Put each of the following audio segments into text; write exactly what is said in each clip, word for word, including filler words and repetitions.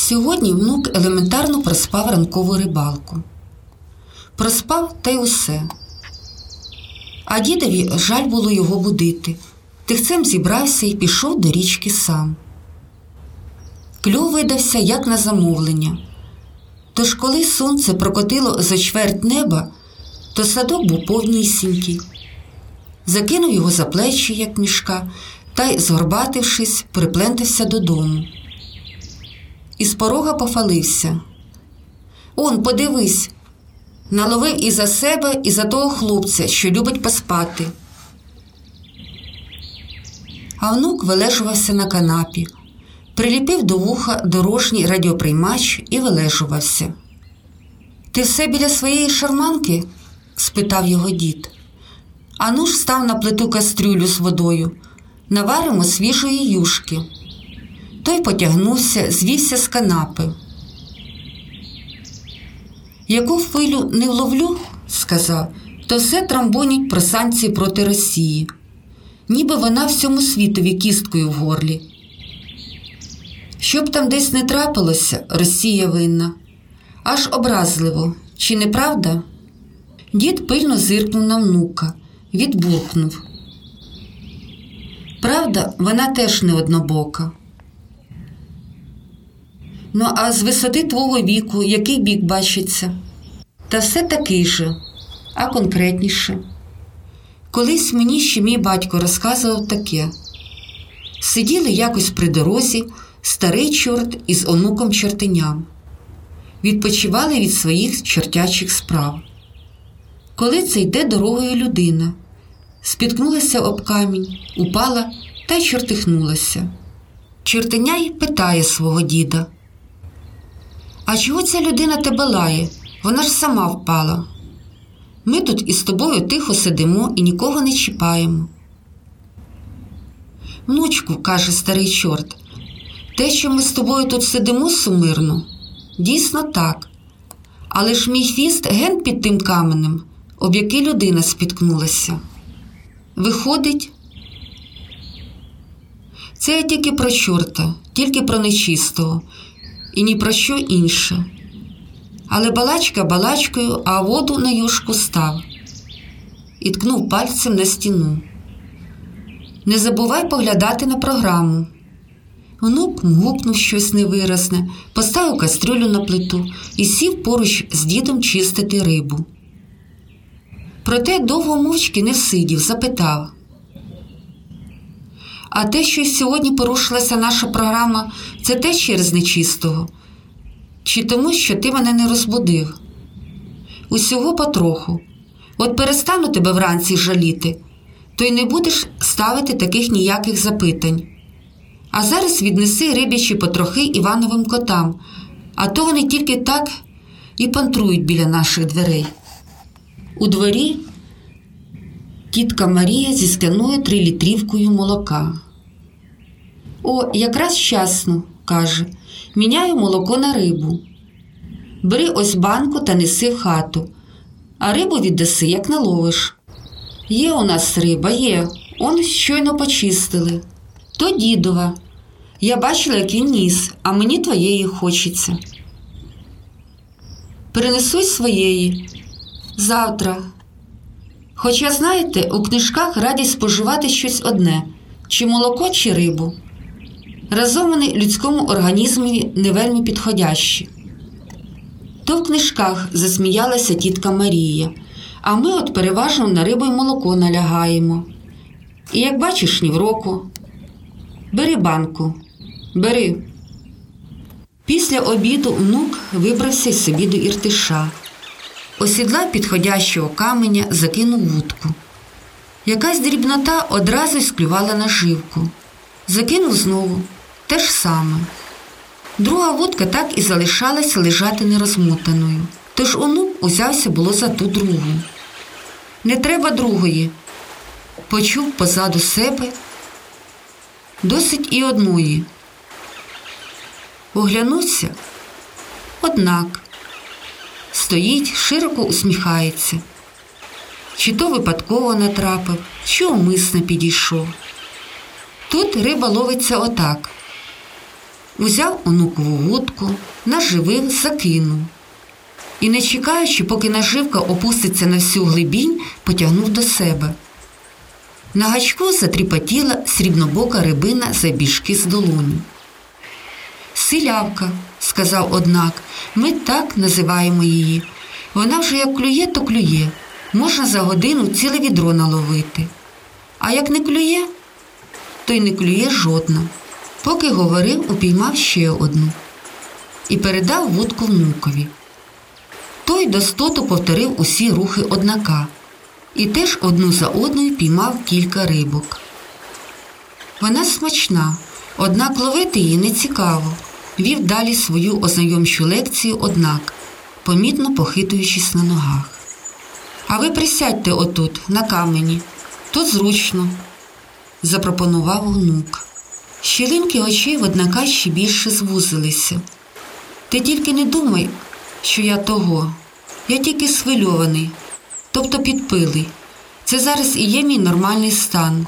Сьогодні внук елементарно проспав ранкову рибалку. Проспав та й усе. А дідові жаль було його будити. Тихцем зібрався і пішов до річки сам. Кльов видався, як на замовлення. Тож коли сонце прокотило за чверть неба, то садок був повнісінький. Закинув його за плечі, як мішка, та й, згорбатившись, приплентався додому. Із порога пофалився. «Он, подивись, наловив і за себе, і за того хлопця, що любить поспати». А внук вилежувався на канапі, приліпив до вуха дорожній радіоприймач і вилежувався. «Ти все біля своєї шарманки?» – спитав його дід. «Ану ж став на плиту кастрюлю з водою, наваримо свіжої юшки». Той потягнувся, звівся з канапи. «Яку хвилю не вловлю, – сказав, – то все трамбонять про санкції проти Росії. Ніби вона всьому світові кісткою в горлі. Щоб там десь не трапилося, Росія винна. Аж образливо, чи не правда?» Дід пильно зиркнув на внука, відбуркнув. «Правда, вона теж не однобока. Ну, а з висоти твого віку який бік бачиться?» «Та все такий же, а конкретніше. Колись мені ще мій батько розказував таке. Сиділи якось при дорозі старий чорт із онуком чортеням. Відпочивали від своїх чортячих справ. Коли це йде дорогою людина, спіткнулася об камінь, упала та й чортихнулася. Чортеня й питає свого діда: «А чого ця людина тебе лає? Вона ж сама впала. Ми тут із тобою тихо сидимо і нікого не чіпаємо». «Внучку, – каже старий чорт, – те, що ми з тобою тут сидимо сумирно, дійсно так. Але ж мій хвіст ген під тим каменем, об який людина спіткнулася. Виходить, це я тільки про чорта, тільки про нечистого, і ні про що інше. Але балачка балачкою, а воду на юшку став». І ткнув пальцем на стіну. «Не забувай поглядати на програму». Внук мгукнув щось невиразне, поставив кастрюлю на плиту і сів поруч з дідом чистити рибу. Проте довго мовчки не всидів, запитав: «А те, що й сьогодні порушилася наша програма, це теж через нечистого? Чи тому, що ти мене не розбудив?» «Усього потроху. От перестану тебе вранці жаліти, то й не будеш ставити таких ніяких запитань. А зараз віднеси рибячі потрохи Івановим котам, а то вони тільки так і пантрують біля наших дверей». У дворі тітка Марія зі скляною трилітрівкою молока. «О, якраз вчасно, – каже, – міняю молоко на рибу. Бери ось банку та неси в хату, а рибу віддаси, як наловиш». «Є у нас риба, є, он щойно почистили». «То дідова. Я бачила, як він ніс, а мені твоєї хочеться». «Принесуй своєї. Завтра. Хоча, знаєте, у книжках радять споживати щось одне – чи молоко, чи рибу. Разом вони людському організмові не вельми підходящі». «То в книжках», – засміялася тітка Марія, «а ми от переважно на рибу й молоко налягаємо. І як бачиш, ні в року. Бери банку, бери». Після обіду внук вибрався й собі до Іртиша. Осідлав підходящого каменя, закинув вудку. Якась дрібнота одразу й склювала наживку. Закинув знову, те ж саме. Друга вудка так і залишалась лежати нерозмотаною. Тож онук узявся було за ту другу. «Не треба другої», – почув позаду себе. «Досить і одної». Оглянувся. Однак стоїть, широко усміхається. Чи то випадково натрапив, чи умисно підійшов. Тут риба ловиться отак. Узяв онукову вудку, наживив, закинув. І, не чекаючи, поки наживка опуститься на всю глибінь, потягнув до себе. На гачку затріпотіла срібнобока рибина завбільшки з долоню. «Силявка», – сказав однак, – «ми так називаємо її. Вона вже як клює, то клює. Можна за годину ціле відро наловити. А як не клює, то й не клює жодна». Поки говорив, упіймав ще одну і передав вудку внукові. Той достоту повторив усі рухи однака і теж одну за одною піймав кілька рибок. Вона смачна, однак ловити її не цікаво. Вів далі свою ознайомчу лекцію, однак, помітно похитуючись на ногах. «А ви присядьте отут, на камені. Тут зручно», – запропонував онук. Щілинки очей в однака ще більше звузилися. «Ти тільки не думай, що я того. Я тільки схвильований, тобто підпилий. Це зараз і є мій нормальний стан.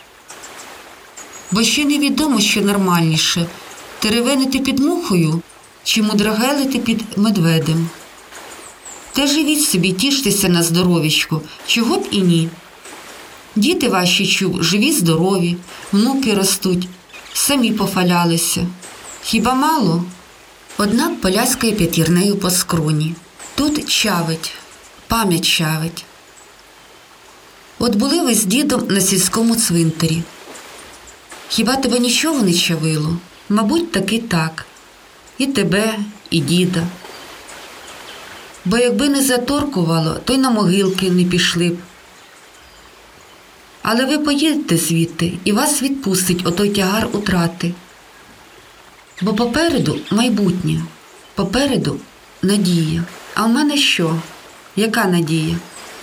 Бо ще невідомо, що нормальніше – теревенити під мухою чи мудрагелити під медведем. Та живіть собі, тіштеся на здоровічку, чого б і ні. Діти ваші, чув, живі, здорові, внуки ростуть, самі пофалялися. Хіба мало?» Однак поляскає п'ятірнею по скроні. Тут чавить, пам'ять чавить. «От були ви з дідом на сільському цвинтарі. Хіба тебе нічого не чавило? Мабуть, таки так. І тебе, і діда. Бо якби не заторкувало, то й на могилки не пішли б. Але ви поїдете звідти, і вас відпустить отой тягар утрати. Бо попереду майбутнє, попереду надія. А в мене що? Яка надія?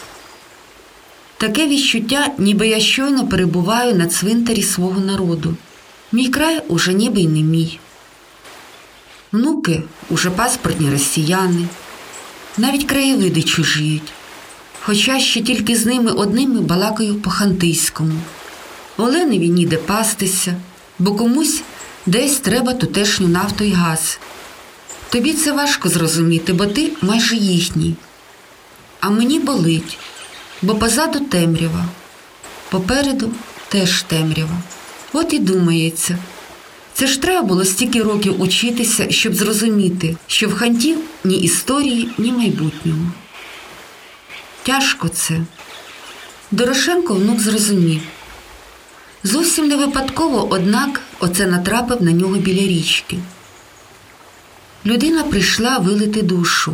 Таке відчуття, ніби я щойно перебуваю на цвинтарі свого народу. Мій край уже ніби й не мій. Внуки уже паспортні росіяни, навіть краєвиди чужіють, хоча ще тільки з ними одними балакаю по-хантийському. Оленеві ніде пастися, бо комусь десь треба тутешню нафту й газ. Тобі це важко зрозуміти, бо ти майже їхній. А мені болить, бо позаду темрява, попереду теж темрява. От і думається, це ж треба було стільки років учитися, щоб зрозуміти, що в хантів ні історії, ні майбутнього. Тяжко це. Дорошенко внук зрозумів. Зовсім не випадково, однак, оце натрапив на нього біля річки. Людина прийшла вилити душу.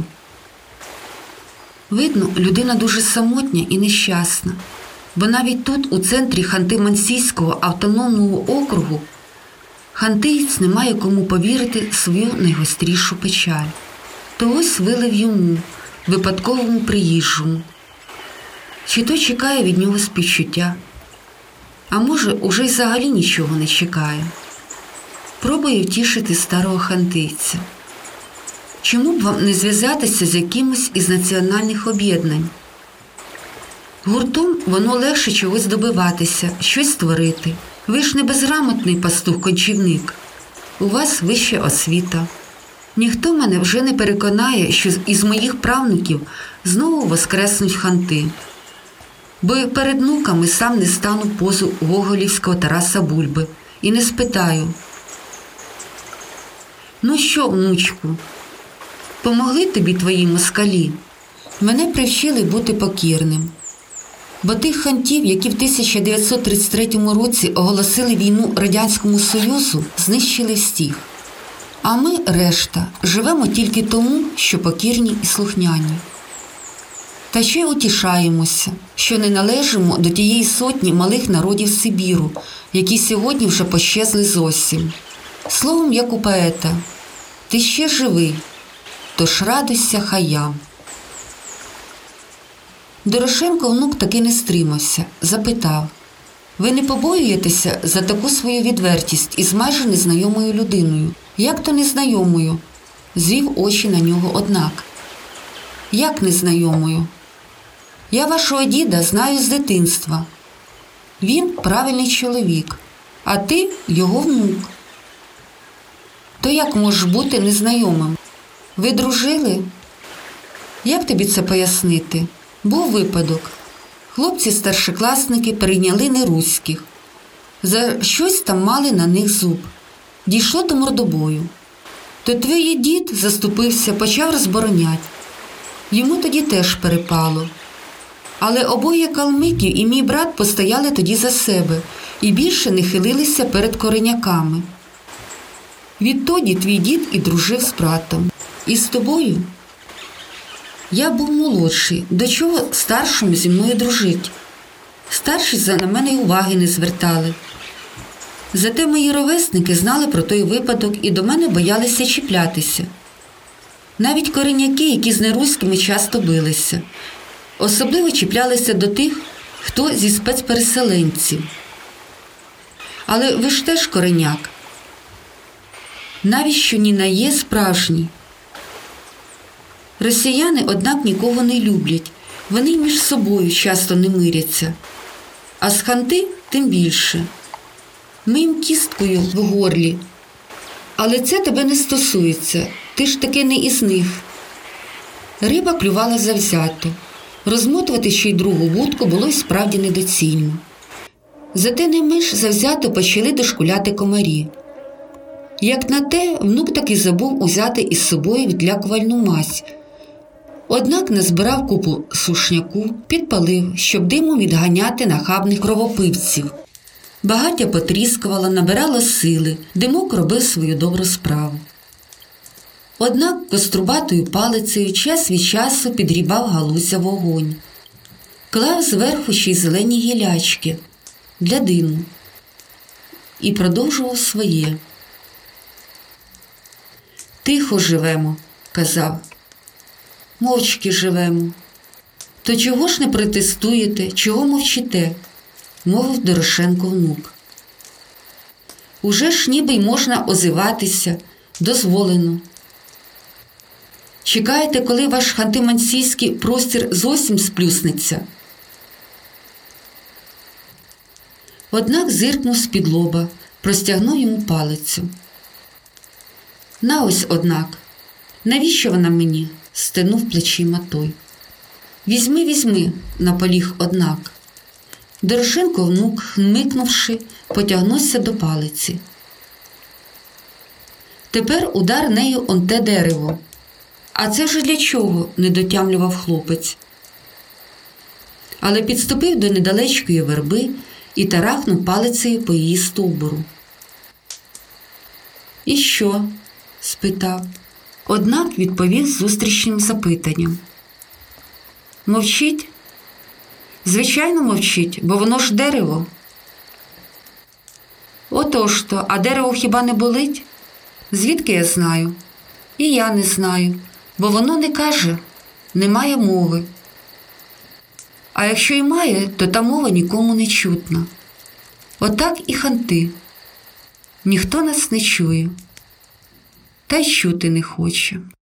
Видно, людина дуже самотня і нещасна, бо навіть тут, у центрі Ханти-Мансійського автономного округу, хантиєць не має кому повірити свою найгострішу печаль. То ось вилив йому, випадковому приїжджому. Чи то чекає від нього співчуття, а може, уже й взагалі нічого не чекає. Пробує втішити старого хантийця. Чому б вам не зв'язатися з якимось із національних об'єднань? Гуртом воно легше чогось добиватися, щось створити. Ви ж не безграмотний пастух-кончівник. У вас вища освіта. Ніхто мене вже не переконає, що із моїх правнуків знову воскреснуть ханти. Бо і перед внуками сам не стану в позу гоголівського Тараса Бульби і не спитаю: «Ну що, внучку, помогли тобі твої москалі?» Мене привчили бути покірним. Бо тих хантів, які в тисяча дев'ятсот тридцять третьому році оголосили війну Радянському Союзу, знищили всіх. А ми, решта, живемо тільки тому, що покірні і слухняні. Та ще й утішаємося, що не належимо до тієї сотні малих народів Сибіру, які сьогодні вже пощезли зовсім. Словом, як у поета: «Ти ще живий, тож радуйся хаям». Дорошенко внук таки не стримався, запитав: «Ви не побоюєтеся за таку свою відвертість із майже незнайомою людиною?» «Як то незнайомою?» – звів очі на нього однак. «Як незнайомою? Я вашого діда знаю з дитинства. Він правильний чоловік, а ти його внук. То як можеш бути незнайомим? Ви дружили? Як тобі це пояснити? Був випадок. Хлопці-старшокласники перейняли неруських. За щось там мали на них зуб. Дійшло до мордобою. То твій дід заступився, почав розборонять. Йому тоді теж перепало. Але обоє калмиків і мій брат постояли тоді за себе і більше не хилилися перед кореняками. Відтоді твій дід і дружив з братом. І з тобою? Я був молодший. До чого старшому зі мною дружить? Старші на мене й уваги не звертали. Зате мої ровесники знали про той випадок і до мене боялися чіплятися. Навіть кореняки, які з неруськими часто билися. Особливо чіплялися до тих, хто зі спецпереселенців. Але ви ж теж кореняк. Навіщо ні на є справжній? Росіяни, однак, нікого не люблять. Вони між собою часто не миряться. А з ханти тим більше. Ми їм кісткою в горлі. Але це тебе не стосується. Ти ж таки не із них. Риба клювала завзято. Розмотувати ще й другу вудку було й справді недоцільно. Зате не ми ж завзято почали дошкуляти комарі. Як на те, внук таки забув узяти із собою відлякувальну мазь. Однак назбирав купу сушняку, підпалив, щоб димом відганяти нахабних кровопивців. Багаття потріскувало, набирало сили, димок робив свою добру справу. Однак кострубатою палицею час від часу підрібав галузя вогонь. Клав зверху ще й зелені гілячки для диму. І продовжував своє. «Тихо живемо», – казав. «Мовчки живемо». «То чого ж не протестуєте, чого мовчите?» – мовив Дорошенко внук. «Уже ж ніби й можна озиватися, дозволено. Чекаєте, коли ваш ханти-мансійський простір зовсім сплюснеться?» Однак зиркнув з-під лоба, простягнув йому палицю. «На ось, однак. Навіщо вона мені?» – стенув плечима той. «Візьми, візьми», – наполіг однак. Дорошенко внук, хмикнувши, потягнувся до палиці. «Тепер удар нею он те дерево. А це вже для чого?» – не дотямлював хлопець. Але підступив до недалечкої верби і тарахнув палицею по її стовбуру. «І що?» – спитав. Однак відповів з зустрічним запитанням. «Мовчить?» «Звичайно, мовчить, бо воно ж дерево». «Отож то, а дерево хіба не болить?» «Звідки я знаю?» «І я не знаю, бо воно не каже, не має мови. А якщо й має, то та мова нікому не чутна. Отак і ханти. Ніхто нас не чує, та й чути не хоче».